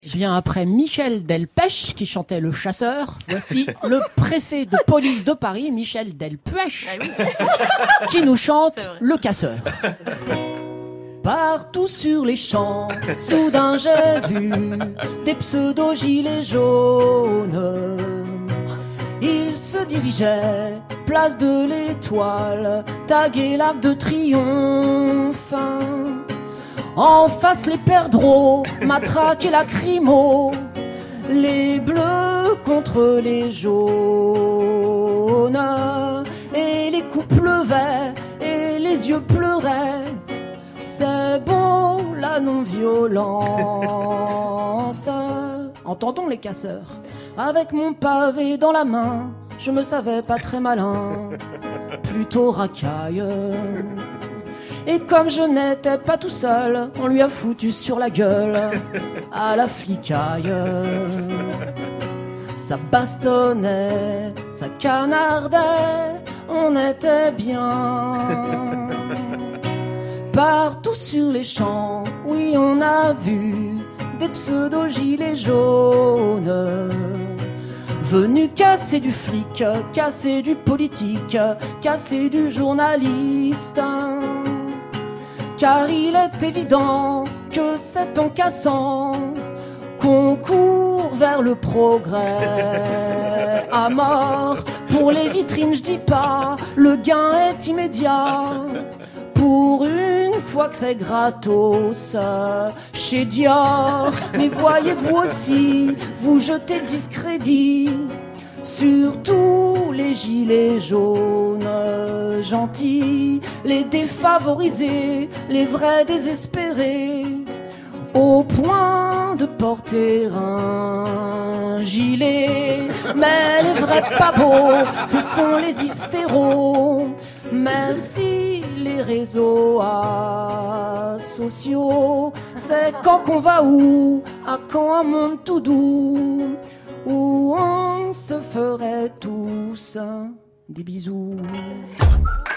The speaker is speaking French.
Bien après Michel Delpech qui chantait Le Chasseur, voici le préfet de police de Paris, Michel Delpech, qui nous chante Le Casseur. Partout sur les champs, soudain j'ai vu des pseudo-gilets jaunes. Ils se dirigeaient, place de l'Étoile, tagués l'Arc de Triomphe. En face les perdreaux, matraques et lacrymos, les bleus contre les jaunes. Et les coups pleuvaient et les yeux pleuraient. C'est beau la non-violence. Entendons les casseurs. Avec mon pavé dans la main, je me savais pas très malin, plutôt racaille. Et comme je n'étais pas tout seul, on lui a foutu sur la gueule à la flicaille. Ça bastonnait, ça canardait, on était bien. Partout sur les champs, oui on a vu des pseudo-gilets jaunes venus casser du flic, casser du politique, casser du journaliste. Car il est évident que c'est en cassant qu'on court vers le progrès. À mort, pour les vitrines je dis pas, le gain est immédiat. Pour une fois que c'est gratos chez Dior. Mais voyez-vous aussi, vous jetez le discrédit sur tous les gilets jaunes gentils, les défavorisés, les vrais désespérés, au point de porter un gilet. Mais les vrais pas beaux, ce sont les hystéros. Merci les réseaux sociaux. C'est quand qu'on va où? À quand un monde tout doux où on se ferait tous des bisous.